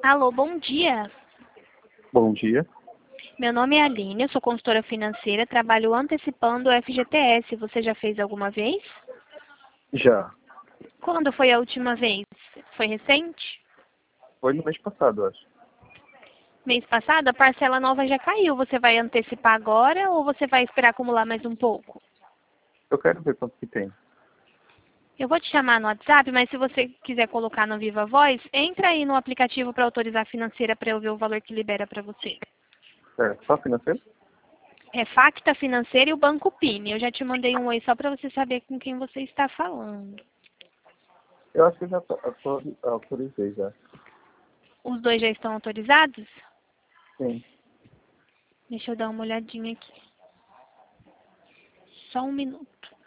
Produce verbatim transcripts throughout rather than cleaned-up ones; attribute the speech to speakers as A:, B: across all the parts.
A: Alô, bom dia.
B: Bom dia.
A: Meu nome é Aline, eu sou consultora financeira, trabalho antecipando o F G T S. Você já fez alguma vez?
B: Já.
A: Quando foi a última vez? Foi recente?
B: Foi no mês passado, eu acho.
A: Mês passado, a parcela nova já caiu. Você vai antecipar agora ou você vai esperar acumular mais um pouco?
B: Eu quero ver quanto que tem.
A: Eu vou te chamar no WhatsApp, mas se você quiser colocar no Viva Voz, entra aí no aplicativo para autorizar a financeira para eu ver o valor que libera para você.
B: É, só financeiro?
A: É Facta Financeira e o Banco Pini. Eu já te mandei um oi só para você saber com quem você está falando.
B: Eu acho que eu já to- autori- autorizei já.
A: Os dois já estão autorizados?
B: Sim.
A: Deixa eu dar uma olhadinha aqui. Só um minuto.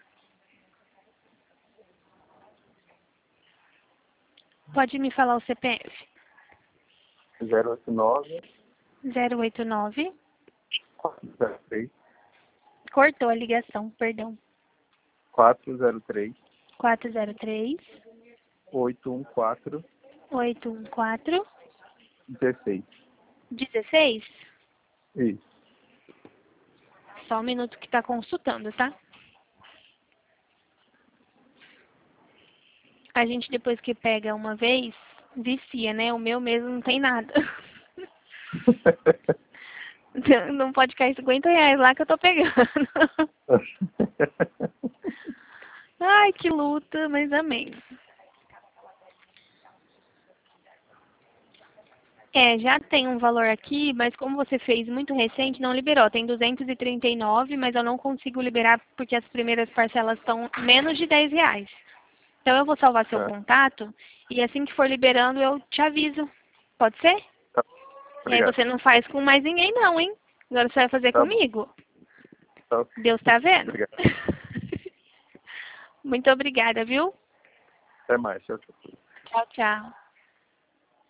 A: Pode me falar o C P F?
B: zero oito nove,
A: zero oito nove.
B: quatro zero três,
A: Cortou a ligação, perdão.
B: quatro zero três,
A: quatro zero três,
B: oito um quatro,
A: oito um quatro,
B: dezesseis.
A: dezesseis.
B: Isso.
A: Só um minuto que está consultando, tá? A gente, depois que pega uma vez, vicia, né? O meu mesmo não tem nada. Não pode cair cinquenta reais lá que eu tô pegando. Ai, que luta, mas amém. É, já tem um valor aqui, mas como você fez muito recente, não liberou. Tem duzentos e trinta e nove, mas eu não consigo liberar porque as primeiras parcelas estão menos de dez reais. Então eu vou salvar seu
B: Tá.
A: contato e assim que for liberando eu te aviso. Pode ser?
B: Tá.
A: E aí
B: Obrigado.
A: você não faz com mais ninguém não, hein? Agora você vai fazer
B: Tá bom.
A: comigo.
B: Tá ok.
A: Deus tá vendo?
B: Obrigado.
A: Muito obrigada, viu?
B: Até mais. Tchau, tchau.
A: Tchau, tchau.